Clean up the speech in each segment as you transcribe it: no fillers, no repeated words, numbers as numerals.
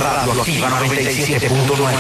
Radioactiva 97.9.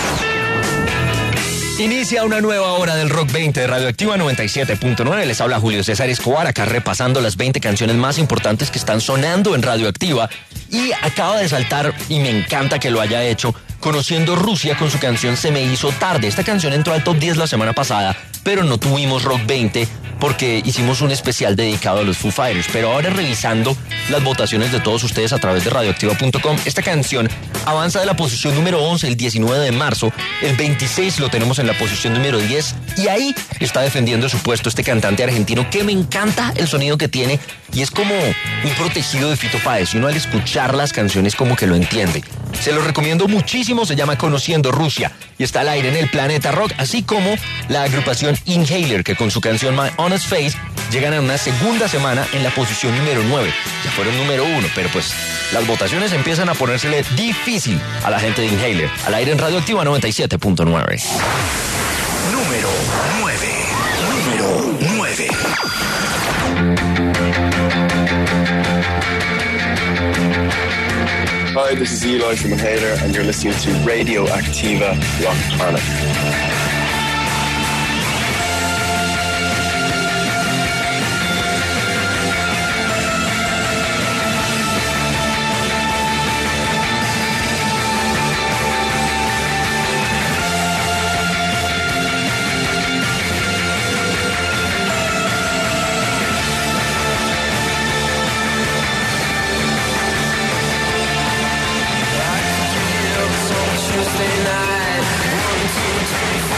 Inicia una nueva hora del Rock 20 de Radioactiva 97.9. Les habla Julio César Escobar, acá repasando las 20 canciones más importantes que están sonando en Radioactiva. Y acaba de saltar, y me encanta que lo haya hecho, Conociendo Rusia con su canción Se me hizo tarde. Esta canción entró al top 10 la semana pasada, pero no tuvimos Rock 20 porque hicimos un especial dedicado a los Foo Fighters. Pero ahora, revisando las votaciones de todos ustedes a través de radioactiva.com, esta canción avanza de la posición número 11 el 19 de marzo, el 26 lo tenemos en la posición número 10, y ahí está defendiendo su puesto este cantante argentino que me encanta el sonido que tiene, y es como un protegido de Fito Páez, y uno al escuchar las canciones como que lo entiende. Se lo recomiendo muchísimo, se llama Conociendo Rusia, y está al aire en el Planeta Rock, así como la agrupación Inhaler, que con su canción My Honest Face llegan a una segunda semana en la posición número 9. Ya fueron número 1, pero pues las votaciones empiezan a ponérsele difícil a la gente de Inhaler. Al aire en Radioactiva 97.9. Número 9. Número 9. Hi, this is Eli from Inhaler, and you're listening to Radioactiva Rock Planet. Tuesday night, 1, 2, 3, 4.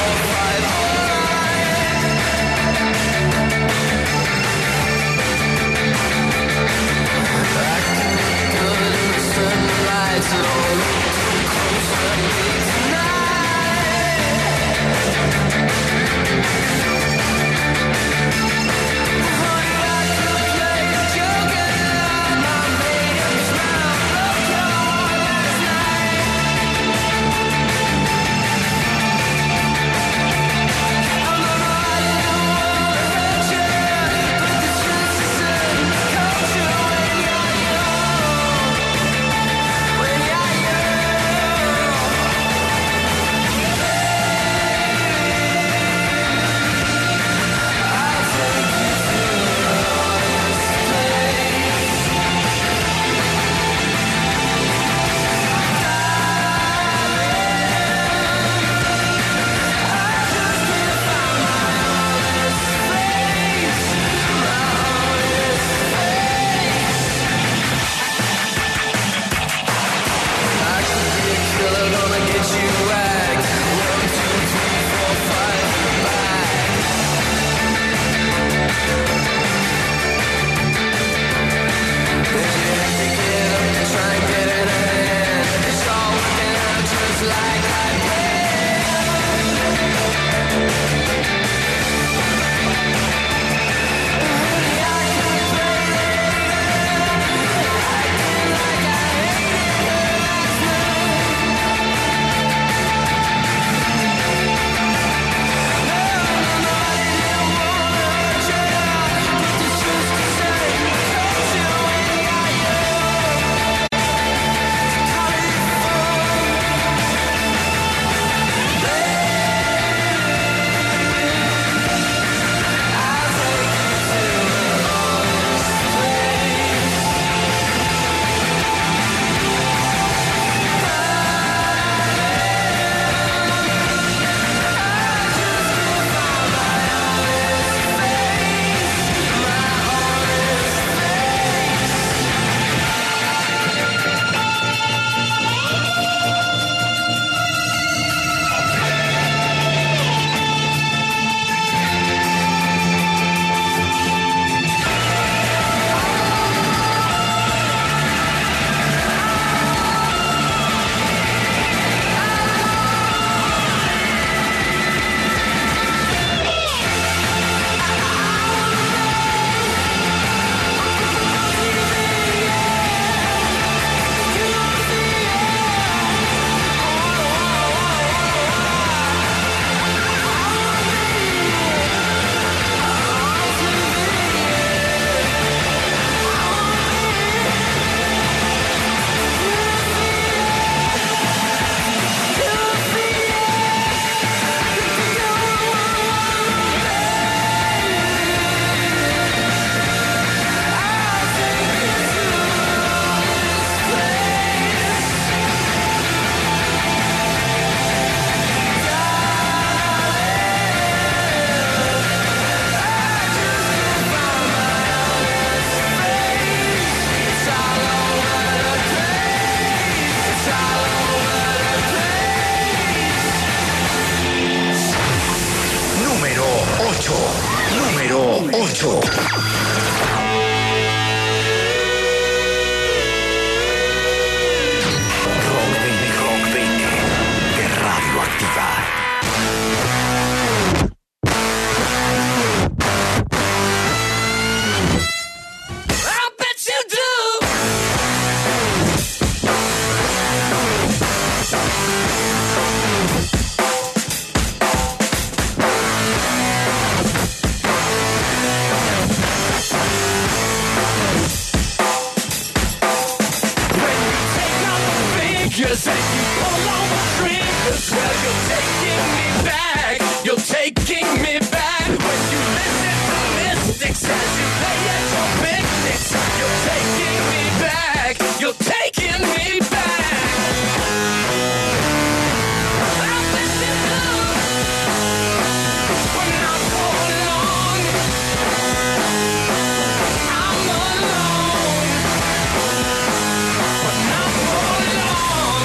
You say you pull on my string, 'cause well, you're taking me back. You're taking me back. When you listen to mystics as you play at your picnics, you're taking me back. You're taking me back. I've been in love, but not for long. I'm alone, but not for long.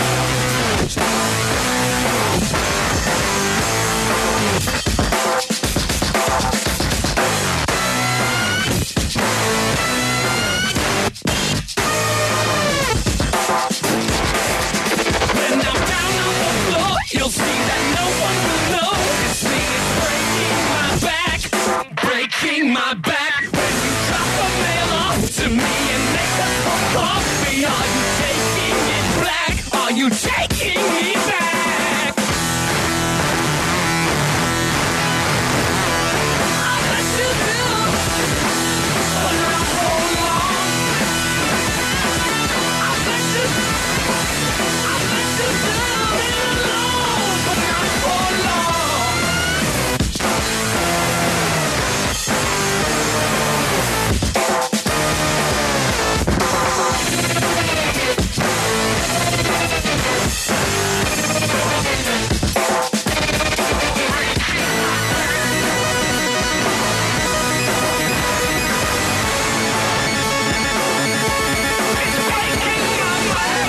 When I'm down on the floor, you'll see that no one will know. It's me, it's breaking my back, breaking my back. When you drop a mail off to me and make a cup of coffee, are you taking it back? Are you taking me back? I bet you do, but not for long. I bet you do, alone, but not for long. It's breaking my back.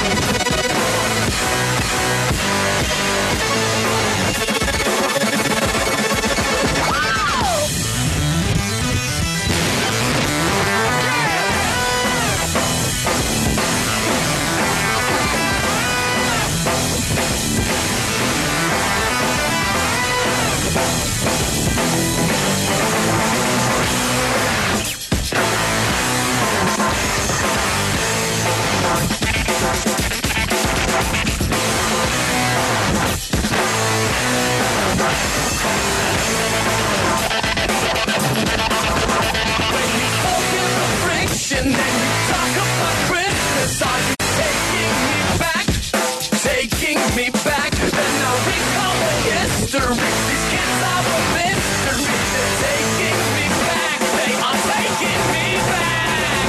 Friction, and you talk about Christmas. Are you taking me back? Taking me back? Then I'll recall the history. These kids are a mystery. They're taking me back. They are taking me back.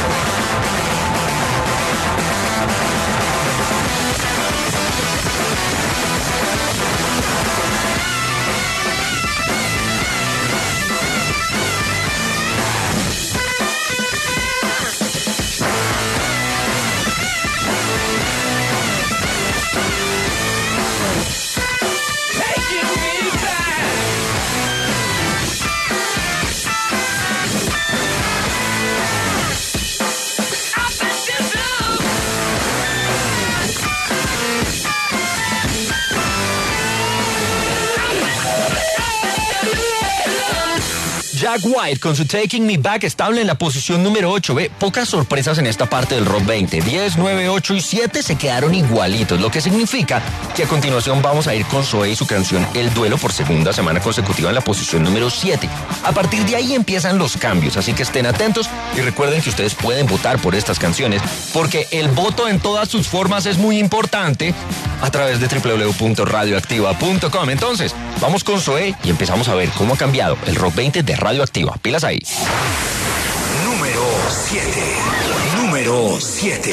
Taking me back. I bet you do. Jack White con su Taking Me Back estable en la posición número 8. Ve, pocas sorpresas en esta parte del Rock 20. 10, 9, 8 y 7 se quedaron igualitos, lo que significa que a continuación vamos a ir con Zoé y su canción El Duelo por segunda semana consecutiva en la posición número 7. A partir de ahí empiezan los cambios, así que estén atentos y recuerden que ustedes pueden votar por estas canciones porque el voto en todas sus formas es muy importante a través de www.radioactiva.com. Entonces, vamos con Zoé y empezamos a ver cómo ha cambiado el Rock 20 de Radioactiva. Pilas ahí. Número 7. Número 7.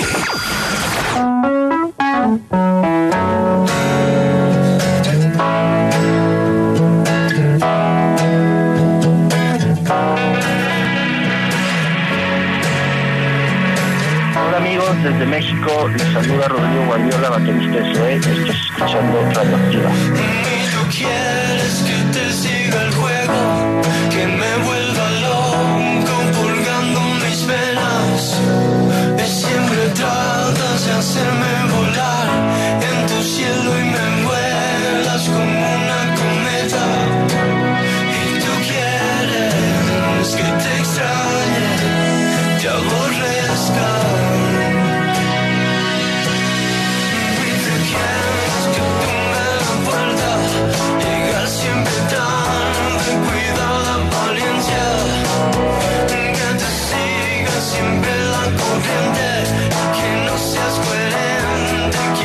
Hola amigos, desde México les saluda Rodrigo Guardiola, baterista de Zoé. Estás escuchando Radioactiva. Y tú quieres que te siga el juego, que me vuelva loco purgando mis venas. Y siempre tratas de hacerme volar en tu cielo y me vuelas como una cometa. Y tú quieres que te extrañe, te aborrezca. Y tú quieres que tome la vuelta, llegar siempre tarde, cuida la paciencia, que te siga siempre la corriente, que no seas coherente,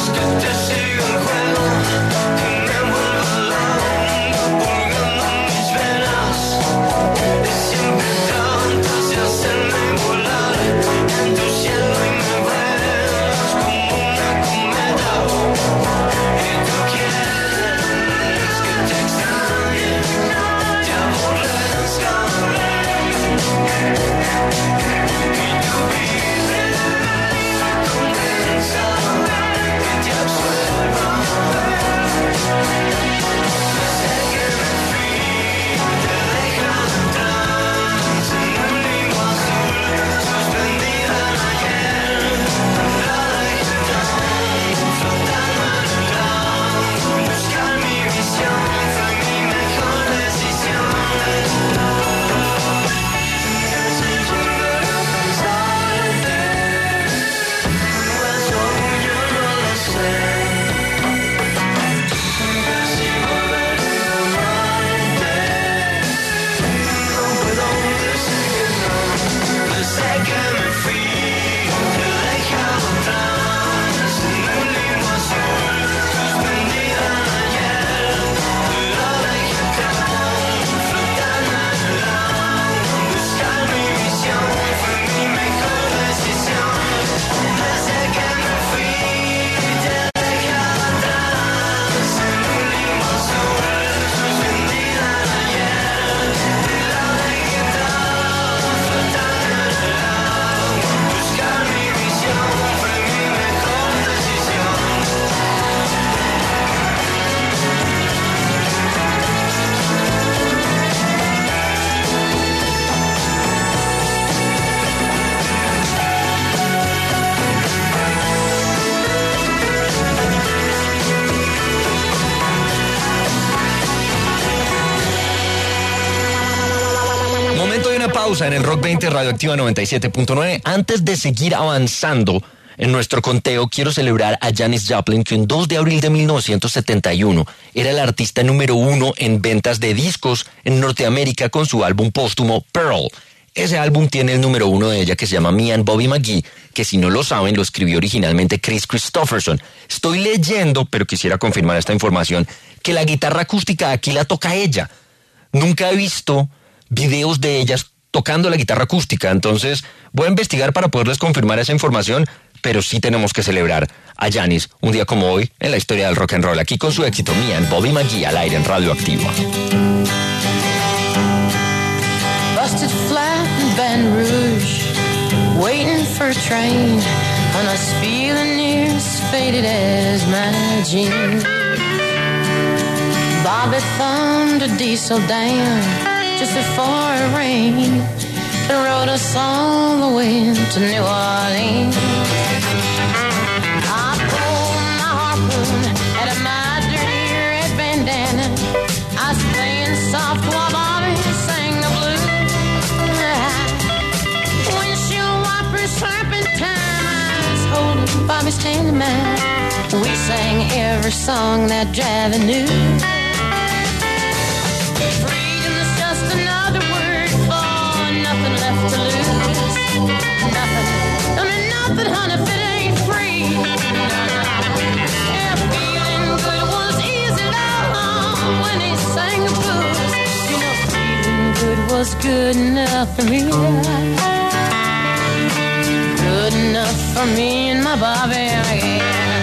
Pausa en el Rock 20 Radioactiva 97.9. Antes de seguir avanzando en nuestro conteo, quiero celebrar a Janis Joplin, que en 2 de abril de 1971 era la artista número 1 en ventas de discos en Norteamérica con su álbum póstumo Pearl. Ese álbum tiene el número 1 de ella, que se llama Me and Bobby McGee, que si no lo saben lo escribió originalmente Chris Christopherson. Estoy leyendo, pero quisiera confirmar esta información, que la guitarra acústica aquí la toca ella. Nunca he visto videos de ellas tocando la guitarra acústica, entonces voy a investigar para poderles confirmar esa información, pero sí tenemos que celebrar a Janis un día como hoy en la historia del rock and roll, aquí con su éxito Me and Bobby McGee al aire en Radioactiva. Busted flat in Baton Rouge, waiting for a train, and I was feeling near as faded as my jeans. Bobby thumbed a diesel down just before it rained, and rode us all the way to New Orleans. I pulled my harpoon out of my dirty red bandana. I was playing soft while Bobby sang the blues. Windshield wipers slapping time, I was holding Bobby's hand in mine. We sang every song that Javi knew. To lose nothing, I mean nothing, honey, if it ain't free. Yeah, feeling good was easy, love, when he sang the blues. You know, feeling good was good enough for me. Good enough for me and my Bobby, yeah.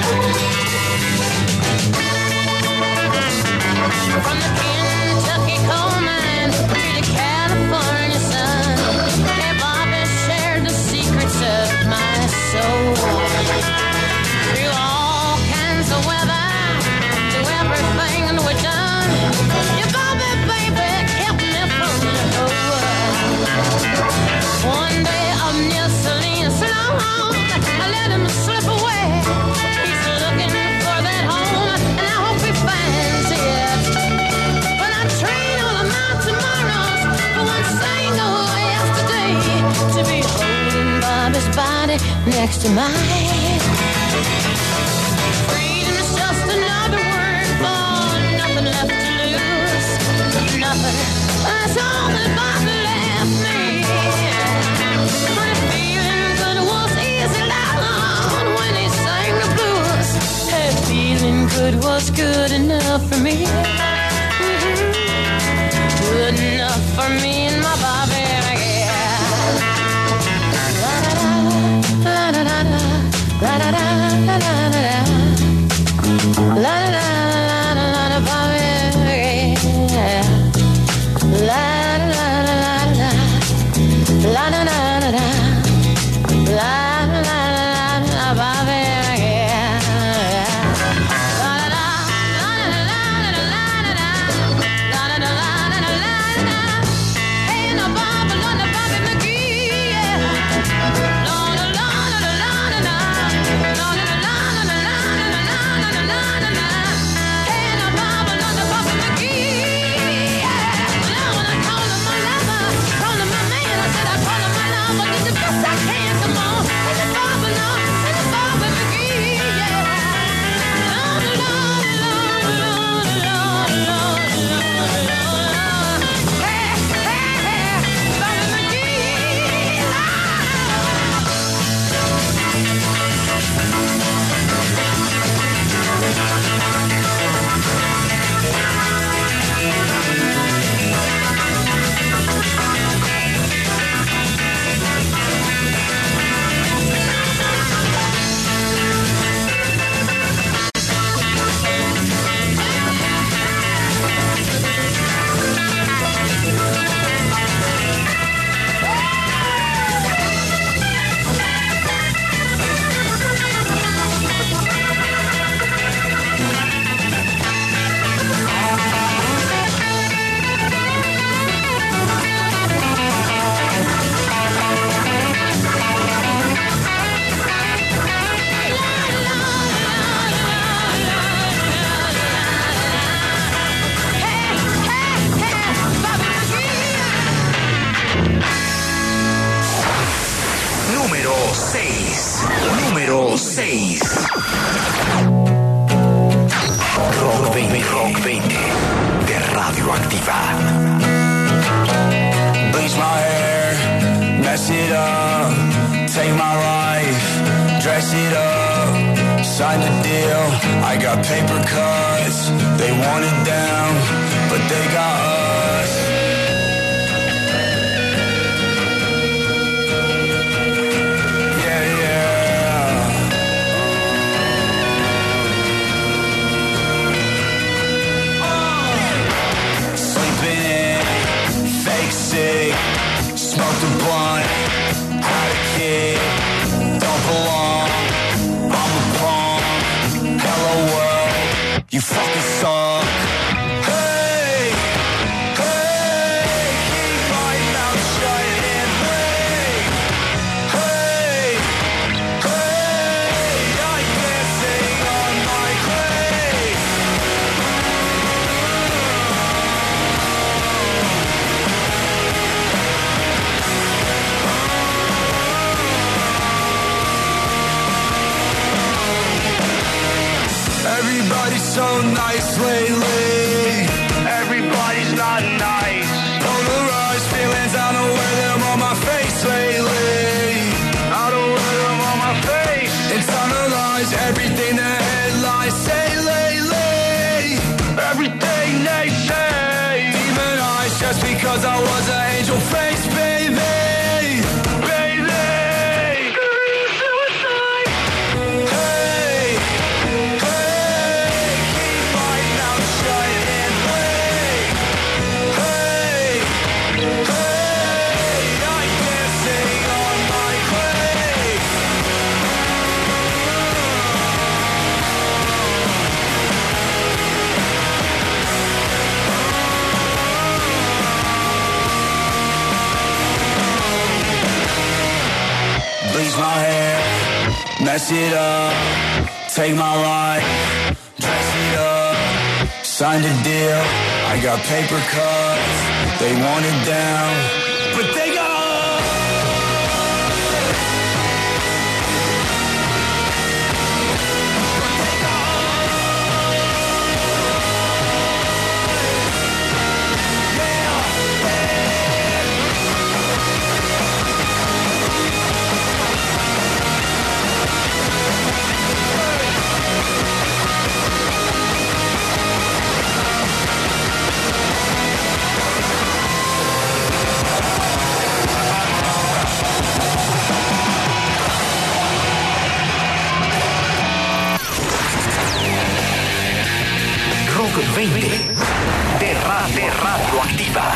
From the Kentucky coal mine to the California sun, of my soul. Through all kinds of weather, through everything we've done, your Bobby, baby, kept me from the hole. One day I'm near Salinas, I let him slip away. He's looking for that home, and I hope he finds it. But I trade all of my tomorrows for one single yesterday, to be holding Bobby's body next to mine. Freedom is just another word for nothing left to lose. Nothing, that's all that Bobby left me. But feeling good was easy down when he sang the blues. was good enough for me. Good enough for me and my Bobby, yeah. La da da da, la da da da da da da, la da da da da da, Bobby, yeah. La da da da da, la da da da da, la da da da, Bobby, yeah. La da da la da da la da da, la da da la da da la da. Hey, no Bobby, no Bobby McGee, yeah. La da la da da la da da, la da da la da da la da da la da da la da. Hey, no Bobby, no Bobby McGee, yeah. Now when I call him my lover, call him my man, I said I call him my lover, did the best I can, come on. And the Bobby, no, and the Bobby McGee, yeah. La da la da la da la da la. Hey, hey, hey, Bobby McGee, la. Número 6. Número 6. Rock 20 de Radioactiva. Bleach my hair, mess it up, take my life, dress it up, sign the deal. I got paper cuts, they want it down, but they got us. Yeah, yeah. Sleeping in, fake sick, smoked a blunt, had a kid, don't belong, I'm a punk, hello world, you fucking suck. Hey, hey, keep my mouth shut and play. Hey, hey, I can't sing on my grave. Everybody's so nice lately. Everybody's not nice. Polarized feelings, I don't wear them on my face lately. I don't wear them on my face. Internalize everything the headlines say lately. Everything they say. Demonized just because I was an angel face, baby. Baby. Suicide. Hey, hey, keep my mouth shut and play. Hey, hey, I can't sing on my grave. Bleach my hair, mess it up, take my life, dress it up, signed a deal. I got paper cuts, they want it down, but they got us. But they got us. Yeah. Rock 20 de Radioactiva.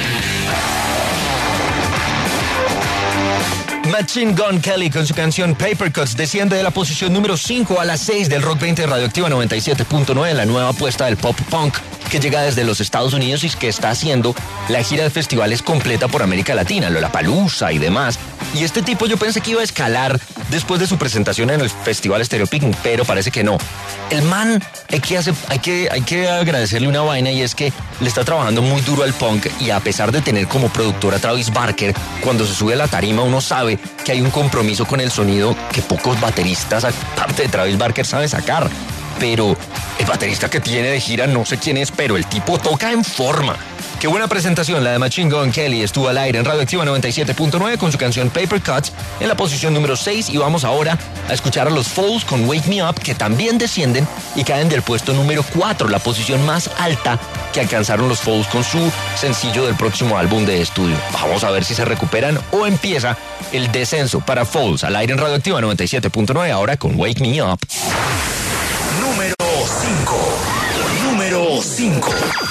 Machine Gun Kelly con su canción Paper Cuts desciende de la posición número 5 a la 6 del Rock 20 de Radioactiva 97.9, la nueva apuesta del pop punk que llega desde los Estados Unidos y que está haciendo la gira de festivales completa por América Latina, Lollapalooza y demás. Y este tipo yo pensé que iba a escalar después de su presentación en el Festival Stereo Picnic, pero parece que no. El man, hay que agradecerle una vaina, y es que le está trabajando muy duro al punk, y a pesar de tener como productor a Travis Barker, cuando se sube a la tarima uno sabe que hay un compromiso con el sonido que pocos bateristas, aparte de Travis Barker, saben sacar. Pero el baterista que tiene de gira no sé quién es, pero el tipo toca en forma. Qué buena presentación la de Machine Gun Kelly. Estuvo al aire en Radioactiva 97.9 con su canción Paper Cuts en la posición número 6, y vamos ahora a escuchar a los Falls con Wake Me Up, que también descienden y caen del puesto número 4, la posición más alta que alcanzaron los Falls con su sencillo del próximo álbum de estudio. Vamos a ver si se recuperan o empieza el descenso para Falls. Al aire en Radioactiva 97.9 ahora con Wake Me Up. Número 5. Número 5.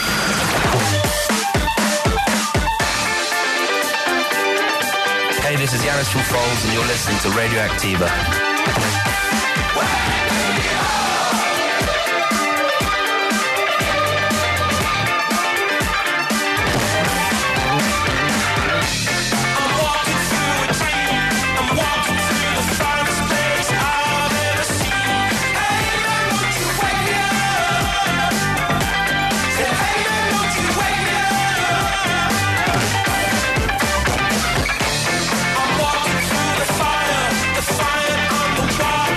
Hey, this is Yanis from Falls, and you're listening to Radioactiva. Fire on the wall.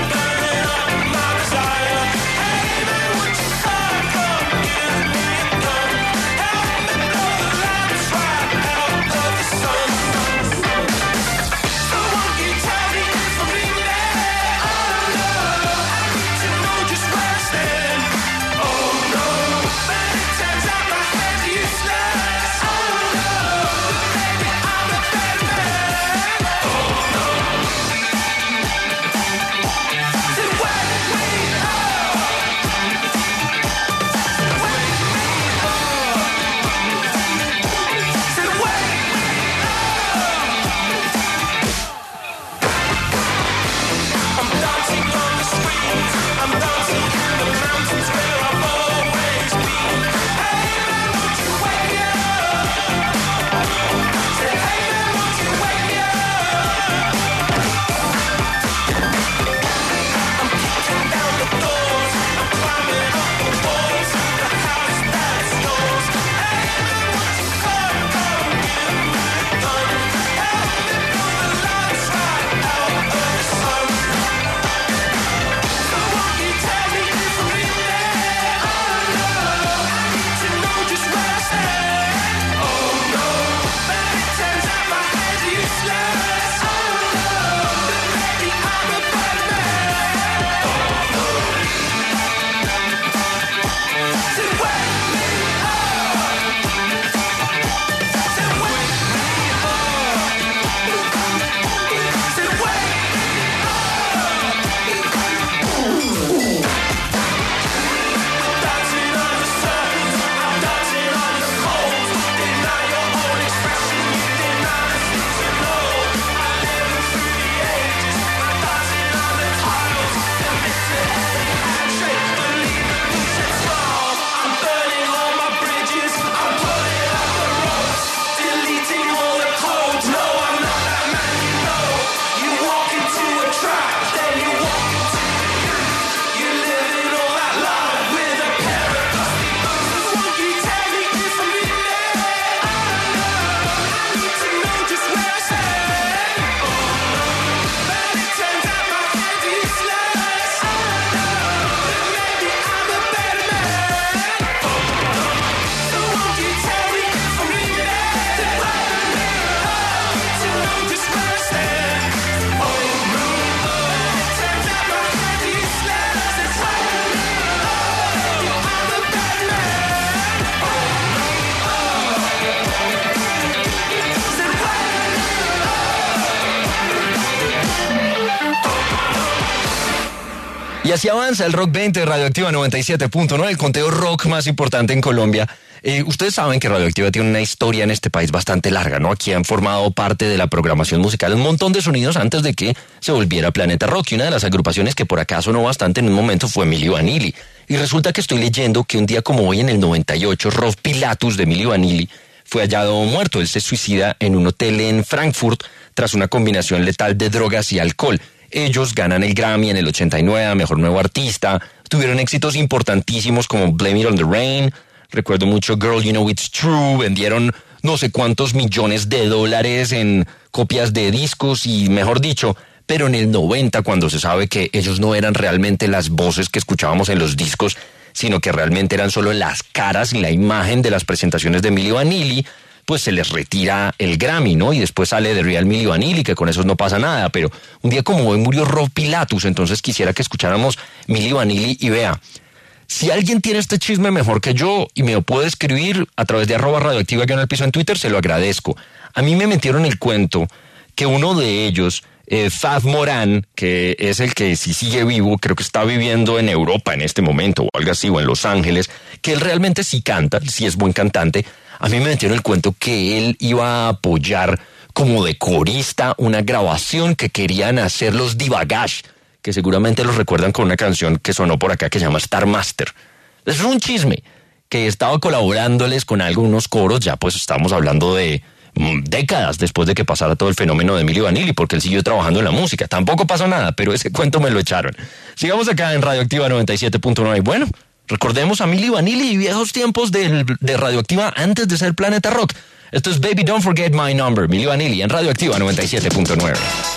Y así avanza el Rock 20 de Radioactiva 97.9, el conteo rock más importante en Colombia. Ustedes saben que Radioactiva tiene una historia en este país bastante larga, ¿no? Aquí han formado parte de la programación musical un montón de sonidos antes de que se volviera Planeta Rock. Y una de las agrupaciones que por acá sonó bastante en un momento fue Milli Vanilli. Y resulta que estoy leyendo que un día como hoy, en el 98, Rob Pilatus de Milli Vanilli fue hallado muerto. Él se suicida en un hotel en Frankfurt tras una combinación letal de drogas y alcohol. Ellos ganan el Grammy en el 89 a Mejor Nuevo Artista. Tuvieron éxitos importantísimos como Blame It on the Rain. Recuerdo mucho Girl, You Know It's True. Vendieron no sé cuántos millones de dólares en copias de discos y, mejor dicho, pero en el 90, cuando se sabe que ellos no eran realmente las voces que escuchábamos en los discos, sino que realmente eran solo las caras y la imagen de las presentaciones de Milli Vanilli, pues se les retira el Grammy, ¿no? Y después sale The Real Milli Vanilli, que con eso no pasa nada. Pero un día como hoy murió Rob Pilatus, entonces quisiera que escucháramos Milli Vanilli. Y vea, si alguien tiene este chisme mejor que yo y me lo puede escribir a través de @radioactiva en el piso en Twitter, se lo agradezco. A mí me metieron el cuento que uno de ellos, Faf Morán, que es el que sí sigue vivo, creo que está viviendo en Europa en este momento o algo así, o en Los Ángeles, que él realmente sí canta, sí es buen cantante. A mí me metieron el cuento que él iba a apoyar como de corista una grabación que querían hacer los Divagash, que seguramente los recuerdan con una canción que sonó por acá que se llama Star Master. Eso es un chisme, que estaba colaborándoles con algunos coros, ya pues estamos hablando de décadas después de que pasara todo el fenómeno de Milli Vanilli, porque él siguió trabajando en la música. Tampoco pasó nada, pero ese cuento me lo echaron. Sigamos acá en Radioactiva 97.9. Bueno, recordemos a Milli Vanilli y viejos tiempos de Radioactiva antes de ser Planeta Rock. Esto es Baby Don't Forget My Number, Milli Vanilli en Radioactiva 97.9.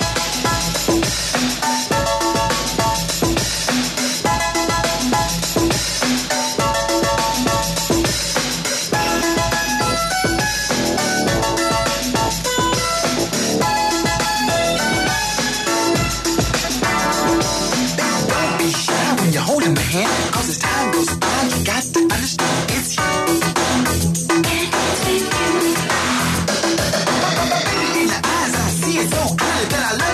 Cause as time goes by, you got to understand it's you. In the eyes, I see it so clearly that I love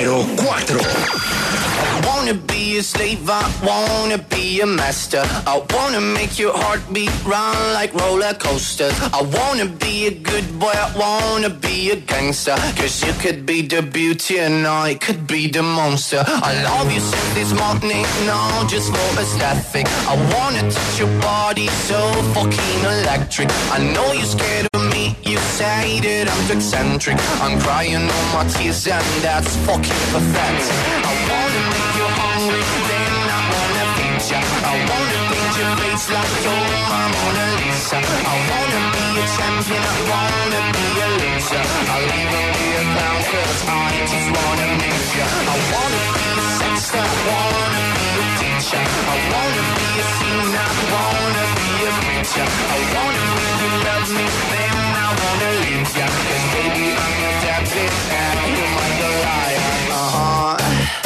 Número 4. I wanna be a slave, I wanna be a master. I wanna make your heartbeat run like roller coasters. I wanna be a good boy, I wanna be a gangster. Cause you could be the beauty and I could be the monster. I love you since this morning, no, just for aesthetic. I wanna touch your body so fucking electric. I know you're scared of me, you say that I'm too eccentric. I'm crying all my tears and that's fucking pathetic. I wanna make you hungry, then I wanna feed ya. I wanna paint your face like your Mona Lisa. I wanna be a champion, I wanna be a loser. I'll even be a clown cause I just wanna meet ya. I wanna be a sexter, I wanna be a teacher. I wanna be a singer, I wanna be a preacher. I wanna make you love me, then I wanna leave ya. Cause baby I'm your daddy and you're my Goliath.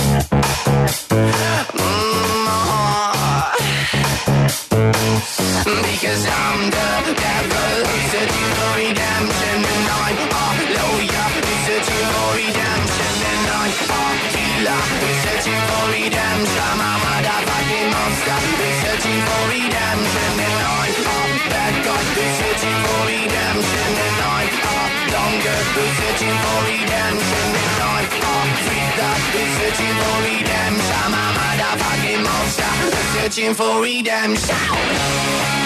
Because I'm the devil who's searching for redemption, and I'm a lawyer who's searching for redemption, and I'm a healer who's searching for redemption. I'm a motherfucking monster who's searching for redemption, and I'm a bad guy who's searching for redemption, and I'm a longer who's searching for redemption, and I'm a freaker who's searching for redemption. I'm a motherfucking monster who's searching for redemption.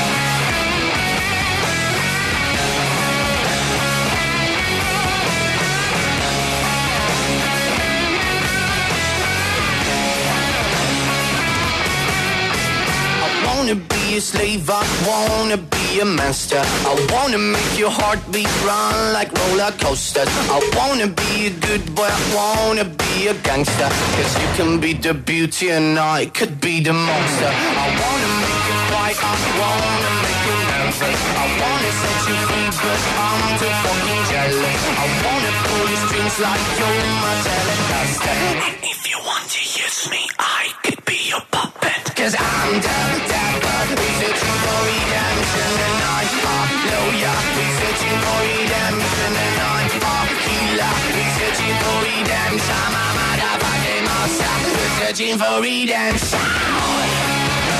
I wanna be a slave, I wanna be a master. I wanna make your heartbeat run like roller coasters. I wanna be a good boy, I wanna be a gangster. Cause you can be the beauty and I could be the monster. I wanna make you fight, I wanna make you nervous. I wanna set you free but I'm too fucking jealous. I wanna pull your strings like you're my Telecaster. And if you want to use me, I could be your puppet. Cause I'm the devil, who's searching for redemption, and I'm a lawyer, who's searching for redemption, and I'm a healer, who's searching for redemption. I'm a motherfucking monster, who's searching for redemption.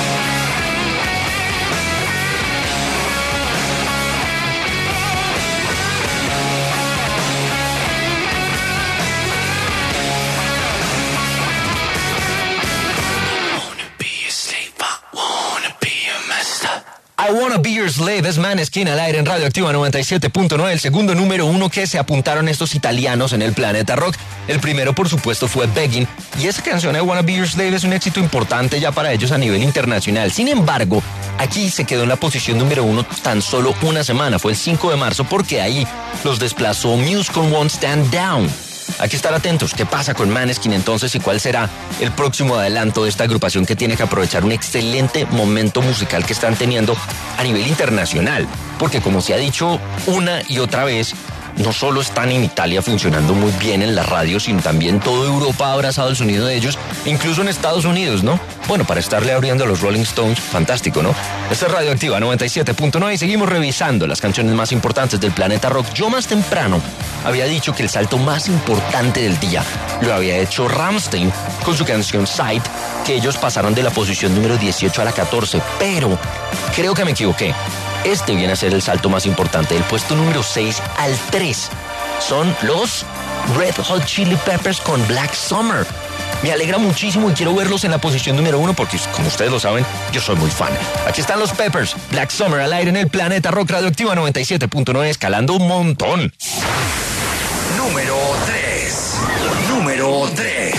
I Wanna Be Your Slave es Maneskin al aire en Radioactiva 97.9, el segundo número 1 que se apuntaron estos italianos en el planeta rock. El primero, por supuesto, fue Begging, y esa canción I Wanna Be Your Slave es un éxito importante ya para ellos a nivel internacional. Sin embargo, aquí se quedó en la posición número 1 tan solo una semana, fue el 5 de marzo, porque ahí los desplazó Muse con Won't Stand Down. Hay que estar atentos, ¿qué pasa con Maneskin entonces y cuál será el próximo adelanto de esta agrupación que tiene que aprovechar un excelente momento musical que están teniendo a nivel internacional? Porque como se ha dicho una y otra vez, no solo están en Italia funcionando muy bien en la radio, sino también toda Europa ha abrazado el sonido de ellos, incluso en Estados Unidos, ¿no? Bueno, para estarle abriendo a los Rolling Stones, fantástico, ¿no? Esta es Radioactiva 97.9 y seguimos revisando las canciones más importantes del planeta rock. Yo más temprano había dicho que el salto más importante del día lo había hecho Rammstein con su canción Sight, que ellos pasaron de la posición número 18 a la 14, pero creo que me equivoqué. Este viene a ser el salto más importante, del puesto número 6 al 3. Son los Red Hot Chili Peppers con Black Summer. Me alegra muchísimo y quiero verlos en la posición número 1 porque, como ustedes lo saben, yo soy muy fan. Aquí están los Peppers, Black Summer al aire en el planeta rock. Radioactiva 97.9, escalando un montón. Número 3. Número 3.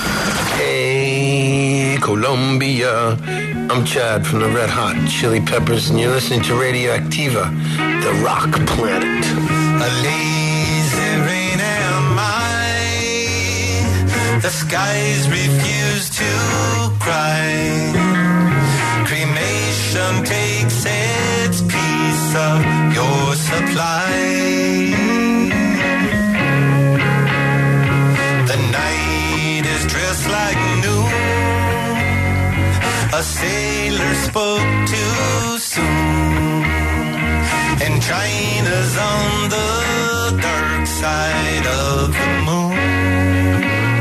Hey, Colombia. I'm Chad from the Red Hot Chili Peppers, and you're listening to Radioactiva, the rock planet. A lazy rain am I. The skies refuse to cry. Cremation takes its piece of your supply. The night is dressed like noon. A sailor spoke too soon, and China's on the dark side of the moon.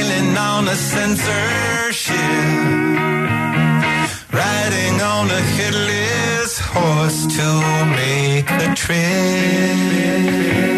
sailing on a censorship, riding on a headless horse to make the trip.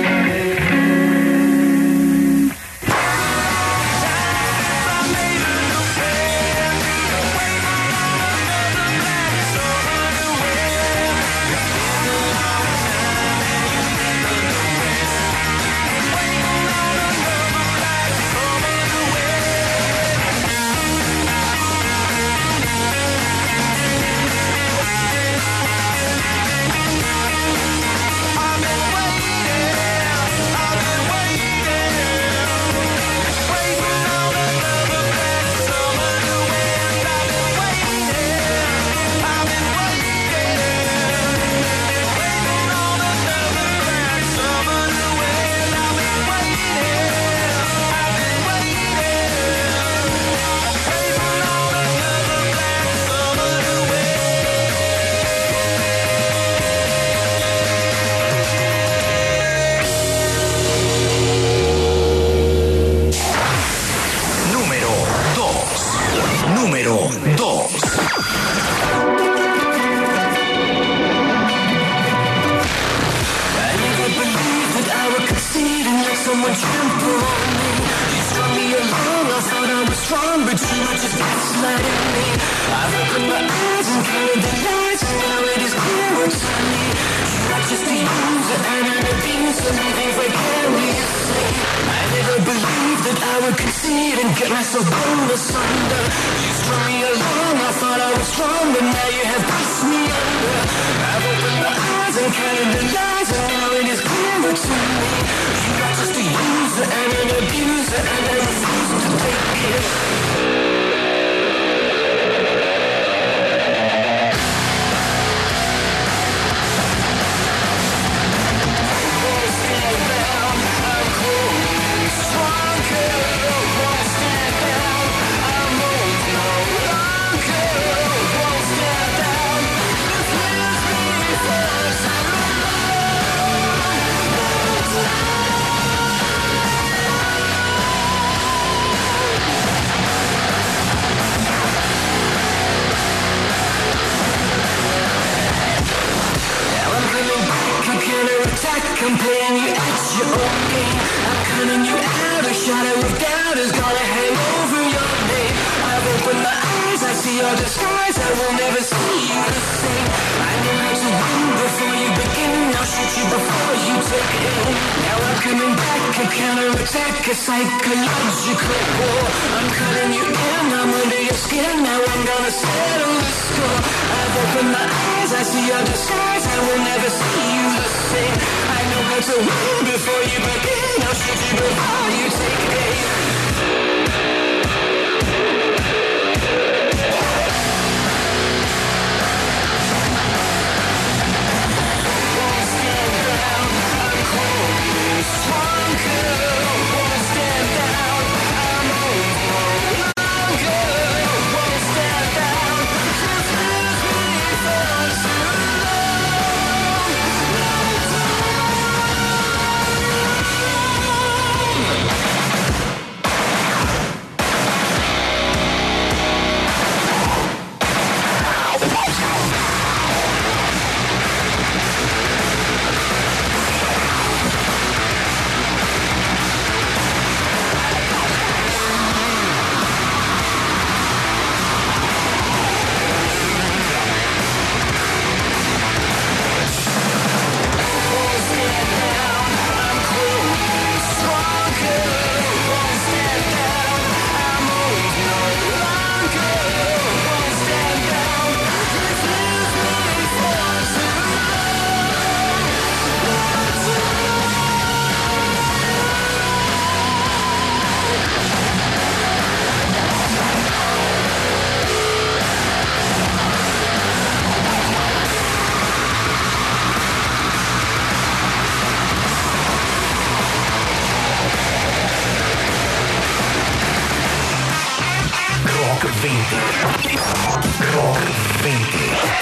Rock 20.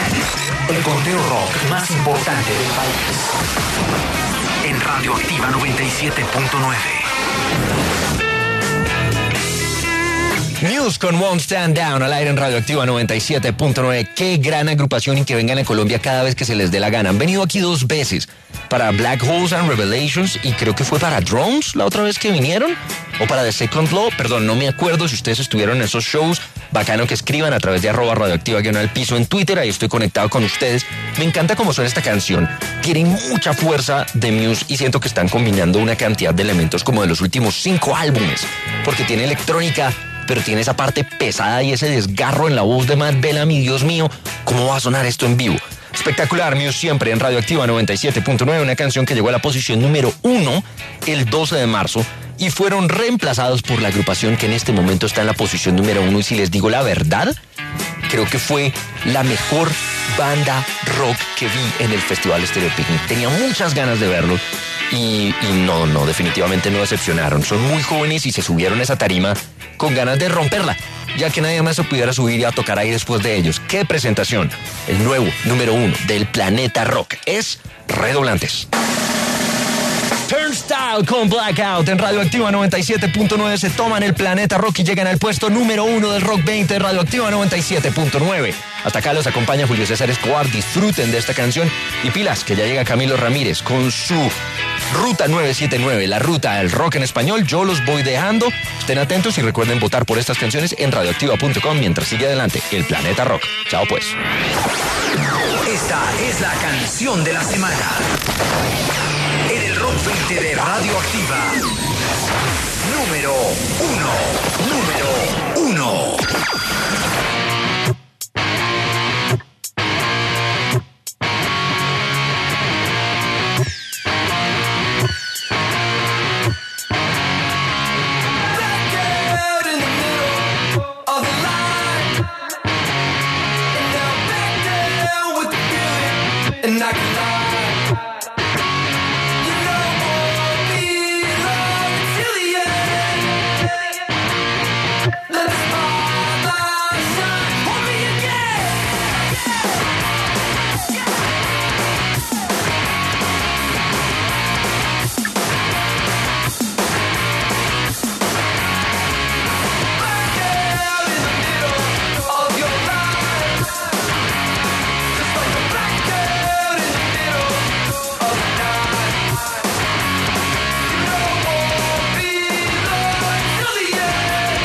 El conteo rock más importante del país. En Radioactiva 97.9. Muse con Won't Stand Down al aire en Radioactiva 97.9. Qué gran agrupación y que vengan a Colombia cada vez que se les dé la gana. Han venido aquí 2 veces para Black Holes and Revelations y creo que fue para Drones la otra vez que vinieron o para The Second Law. Perdón, no me acuerdo si ustedes estuvieron en esos shows. Bacano que escriban a través de @radioactiva_piso en Twitter. Ahí estoy conectado con ustedes. Me encanta cómo suena esta canción. Tiene mucha fuerza de Muse y siento que están combinando una cantidad de elementos como de los últimos 5 álbumes. Porque tiene electrónica, pero tiene esa parte pesada y ese desgarro en la voz de Matt Bellamy. Dios mío, ¿cómo va a sonar esto en vivo? Espectacular, Muse siempre en Radioactiva 97.9, una canción que llegó a la posición número 1 el 12 de marzo y fueron reemplazados por la agrupación que en este momento está en la posición número 1 y si les digo la verdad, creo que fue la mejor banda rock que vi en el Festival Stereo Picnic. Tenía muchas ganas de verlo y no, definitivamente no decepcionaron. Son muy jóvenes y se subieron a esa tarima con ganas de romperla, ya que nadie más se pudiera subir y a tocar ahí después de ellos. ¡Qué presentación! El nuevo número 1 del planeta rock es Redoblantes. Turnstile con Blackout en Radioactiva 97.9 se toman el planeta rock y llegan al puesto número 1 del Rock 20 de Radioactiva 97.9. Hasta acá los acompaña Julio César Escobar. Disfruten de esta canción y pilas que ya llega Camilo Ramírez con su Ruta 979, la ruta del rock en español. Yo los voy dejando. Estén atentos y recuerden votar por estas canciones en radioactiva.com mientras sigue adelante el planeta rock. Chao pues. Esta es la canción de la semana en el Rock 20 de Radioactiva. Número 1. And I can lie, you know, won't be long till the end. Let the spotlight shine on me again. Back out in the middle of your life, just like a black out in the middle of the night. You know won't be long till the end.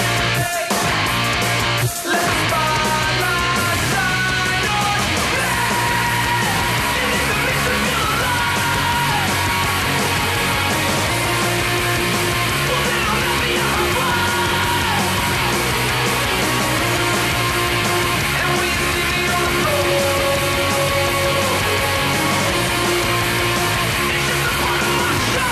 Let the spotlight shine on you. And if it makes me feel alive, well then I'll let me out of and when you see me on the floor, it's just a part of my show.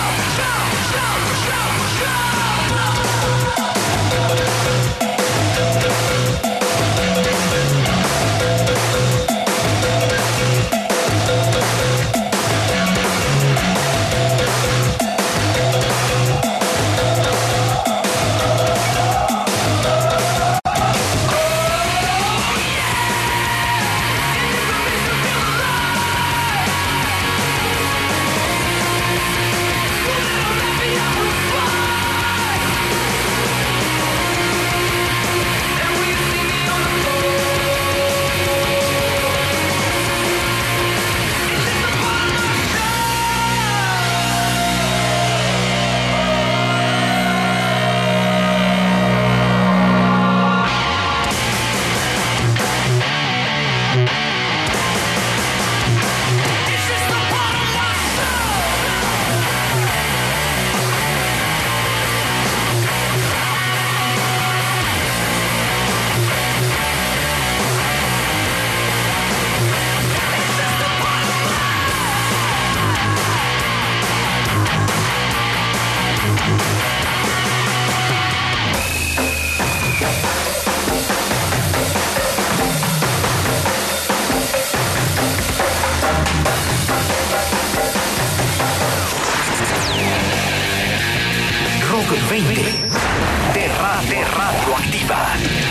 Rock 20 de Radioactiva.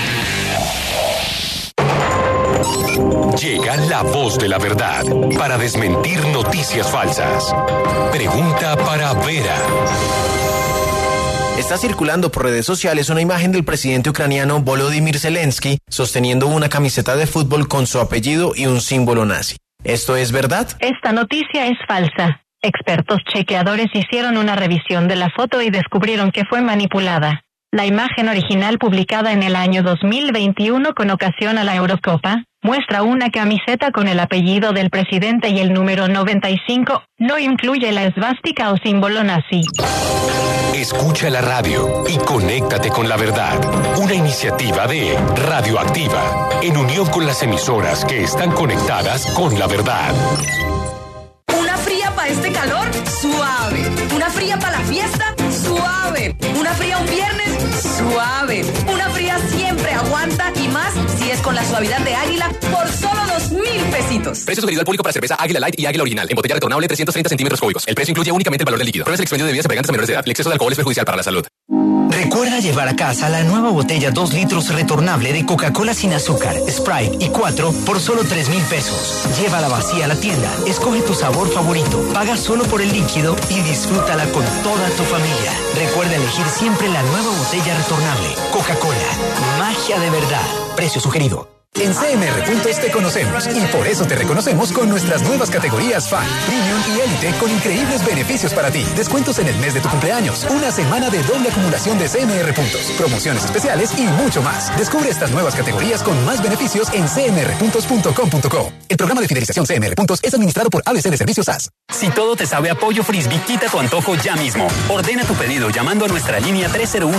Llega la voz de la verdad para desmentir noticias falsas. Pregunta para Vera. Está circulando por redes sociales una imagen del presidente ucraniano Volodymyr Zelensky sosteniendo una camiseta de fútbol con su apellido y un símbolo nazi. ¿Esto es verdad? Esta noticia es falsa. Expertos chequeadores hicieron una revisión de la foto y descubrieron que fue manipulada. La imagen original publicada en el año 2021 con ocasión a la Eurocopa muestra una camiseta con el apellido del presidente y el número 95. No incluye la esvástica o símbolo nazi. Escucha la radio y conéctate con la verdad. Una iniciativa de Radioactiva, en unión con las emisoras que están conectadas con la verdad. Una fría para este calor, suave. Una fría para la fiesta, suave. Una fría un viernes, suave. Una fría siempre aguanta y más si es con la suavidad de Águila por solo 2,000 pesitos. Precio sugerido al público para cerveza Águila Light y Águila Original. En botella retornable 330 centímetros cúbicos. El precio incluye únicamente el valor del líquido. Pruebes el expendio de bebidas embriagantes a menores de edad. El exceso de alcohol es perjudicial para la salud. Recuerda llevar a casa la nueva botella 2 litros retornable de Coca-Cola sin azúcar, Sprite y 4 por solo 3,000 pesos. Llévala vacía a la tienda, escoge tu sabor favorito, paga solo por el líquido y disfrútala con toda tu familia. Recuerda elegir siempre la nueva botella retornable. Coca-Cola, magia de verdad. Precio sugerido. En CMR Puntos te conocemos y por eso te reconocemos con nuestras nuevas categorías Fan, Premium y Elite con increíbles beneficios para ti. Descuentos en el mes de tu cumpleaños, una semana de doble acumulación de CMR Puntos, promociones especiales y mucho más. Descubre estas nuevas categorías con más beneficios en cmrpuntos.com.co. El programa de fidelización CMR Puntos es administrado por ABC de Servicios SAS. Si todo te sabe a pollo frisbee, quita tu antojo ya mismo. Ordena tu pedido llamando a nuestra línea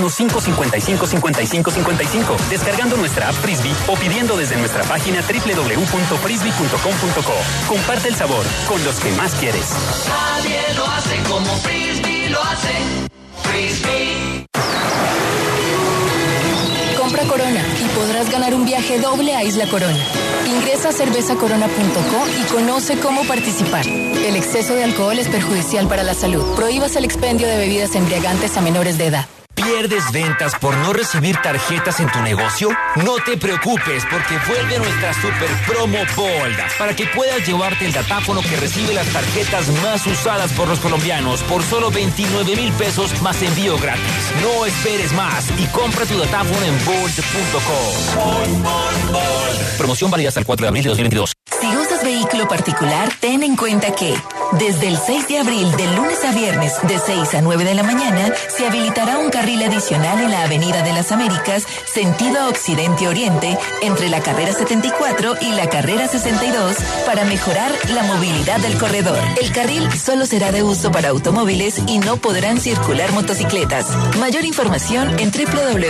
301-555-5555, descargando nuestra app Frisbee o pidiendo desde nuestra página www.frisbee.com.co. Comparte el sabor con los que más quieres. Nadie lo hace como Frisbee lo hace. Frisbee. Compra Corona y podrás ganar un viaje doble a Isla Corona. Ingresa a cervezacorona.co y conoce cómo participar. El exceso de alcohol es perjudicial para la salud. Prohíbas el expendio de bebidas embriagantes a menores de edad. ¿Pierdes ventas por no recibir tarjetas en tu negocio? No te preocupes porque vuelve nuestra super promo Bold para que puedas llevarte el datáfono que recibe las tarjetas más usadas por los colombianos por solo 29,000 pesos más envío gratis. No esperes más y compra tu datáfono en bold.com. Promoción válida hasta el 4 de abril de 2022. Si usas vehículo particular, ten en cuenta que desde el 6 de abril, de lunes a viernes, de 6 a 9 de la mañana, se habilitará un carril adicional en la Avenida de las Américas, sentido occidente-oriente, entre la carrera 74 y la carrera 62, para mejorar la movilidad del corredor. El carril solo será de uso para automóviles y no podrán circular motocicletas. Mayor información en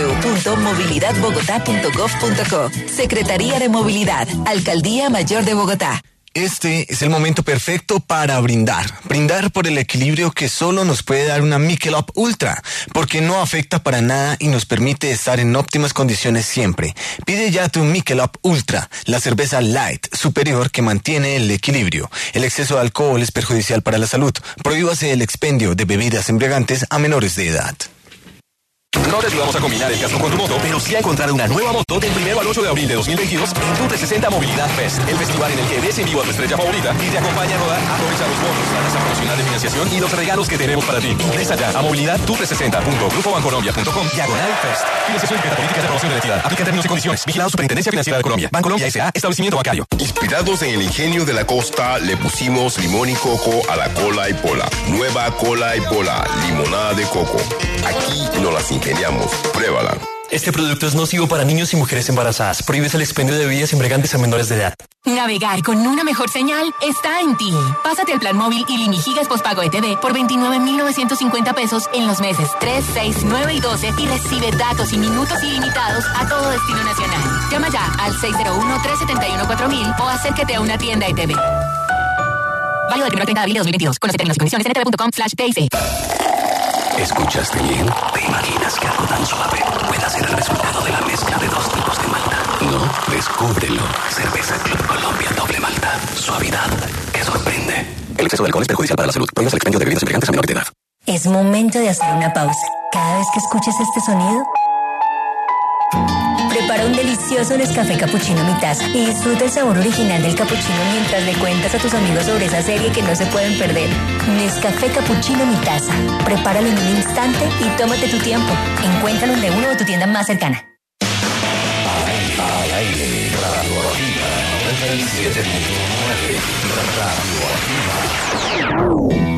www.movilidadbogotá.gov.co. Secretaría de Movilidad, Alcaldía Mayor de Bogotá. Este es el momento perfecto para brindar. Brindar por el equilibrio que solo nos puede dar una Michelob Ultra, porque no afecta para nada y nos permite estar en óptimas condiciones siempre. Pide ya tu Michelob Ultra, la cerveza light superior que mantiene el equilibrio. El exceso de alcohol es perjudicial para la salud. Prohíbase el expendio de bebidas embriagantes a menores de edad. No te ayudamos a combinar el casco con tu moto, pero sí a encontrar una nueva moto del 1 al 8 de abril de 2022 en tu 360 Movilidad Fest, el festival en el que ves en vivo a tu estrella favorita y te acompaña a rodar, aprovecha los bonos, la tasa promocional de financiación y los regalos que tenemos para ti. Ingresa ya a movilidad360.grupobancolombia.com/fest. Financiación y políticas de promoción de la entidad. Aplica términos y condiciones. Vigilado Superintendencia Financiera de Colombia. Bancolombia S.A. Establecimiento bancario. Inspirados en el ingenio de la costa, le pusimos limón y coco a la cola y pola. Nueva cola y pola, limonada de coco. Aquí no las ingeniamos. Pruébala. Este producto es nocivo para niños y mujeres embarazadas. Prohíbes el expendio de bebidas embriagantes a menores de edad. Navegar con una mejor señal está en ti. Pásate al plan móvil Illimity Gigas postpago ETV por 29,950 pesos en los meses 3, 6, 9 y 12 y recibe datos y minutos ilimitados a todo destino nacional. Llama ya al 601-371-4000 o acércate a una tienda ETV. Válido del 1 al 30 de abril de 2022. Conoce términos y condiciones en etv.com/TIC. ¿Escuchaste bien? ¿Te imaginas que algo tan suave pueda ser el resultado de la mezcla de 2 tipos de malta? No, descúbrelo. Cerveza Club Colombia Doble Malta. Suavidad que sorprende. El exceso de alcohol es perjudicial para la salud. Prohíbas el expendio de bebidas embriagantes a menores de edad. Es momento de hacer una pausa. Cada vez que escuches este sonido, Prepara un delicioso Nescafé Cappuccino Mi Taza y disfruta el sabor original del cappuccino mientras le cuentas a tus amigos sobre esa serie que no se pueden perder. Nescafé Cappuccino Mi Taza. Prepáralo en un instante y tómate tu tiempo. Encuéntralo en uno de tu tienda más cercana. Al aire, Radio Activa 97.9, Radio Activa.